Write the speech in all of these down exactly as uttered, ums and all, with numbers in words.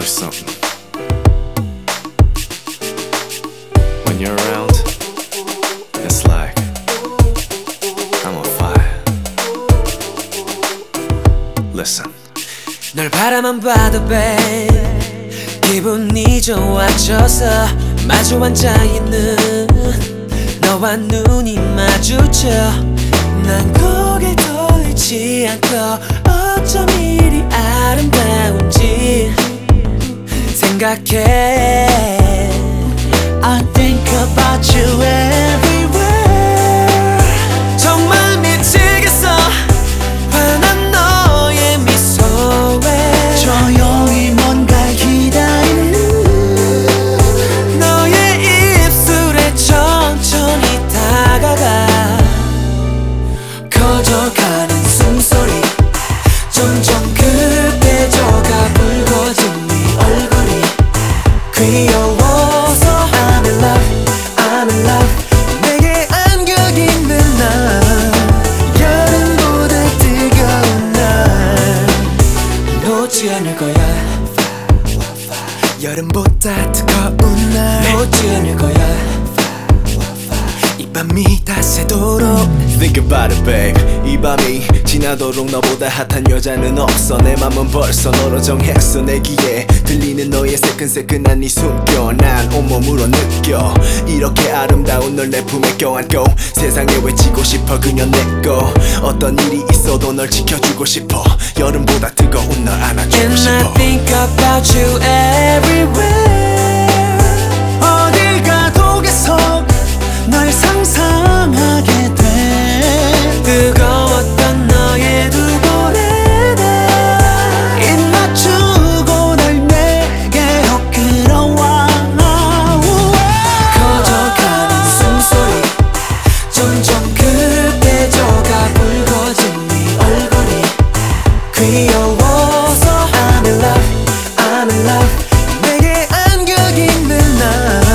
you something. When you're around, it's like I'm on fire. Listen. 널 바라만 봐도 babe 기분이 좋아져서 마주 앉아있는 너와 눈이 마주쳐 난 고개 돌리지 않고 어쩜 이리 아름다운지 생각해 I think about you everywhere 정말 미치겠어 환한 너의 미소에 조용히 뭔가를 기다리는 너의 입술에 천천히 다가가 커져가는 숨소리 점점 급해져가 붉어진 네 얼굴이 귀여워서 I'm in love, I'm in love 내게 안겨있는 날 여름보다 뜨거운 날 놓지 않을 거야 여름보다 뜨거운 날 놓지 않을 거야 이 밤이 다 새도록 Think about it, babe. 이 밤이 지나도록 너보다 핫한 여자는 없어. 내 맘은 벌써 너로 정했어. 내 귀에 들리는 너의 새끈새끈한 이 숨결 난 온몸으로 느껴. 이렇게 아름다운 널 내 품에 껴안고 세상에 외치고 싶어 그녀 내꺼. 어떤 일이 있어도 널 지켜주고 싶어. 여름보다 뜨거운 널 안아주고 싶어. And I think about you everywhere 어딜 가도 계속 널 상상하게 돼 뜨거웠던 너의 두 볼에 다 입 맞추고 널 내게로 끌어와 커져가는 숨소리 점점 급해져가 붉어진 네 얼굴이 귀여워서 I'm in love, I'm in love 내게 안겨있는 날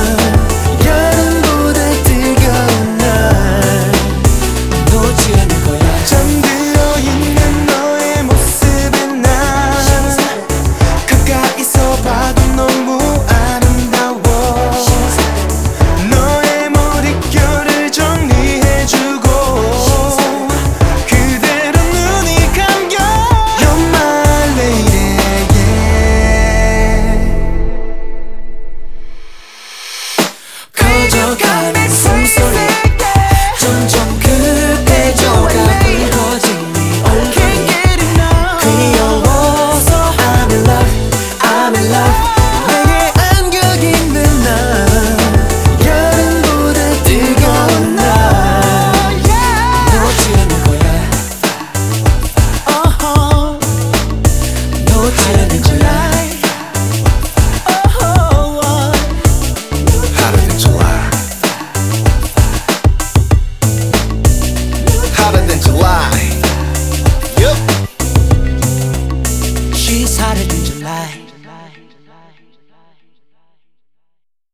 커져가는 숨소리 점점 급해져가 붉어진 네 얼굴이 귀여워서 I'm in love, I'm in love 내게 안겨있는 날 여름보다 뜨거운 날 놓지 않을 거야 uh-huh. 놓지 않을 거야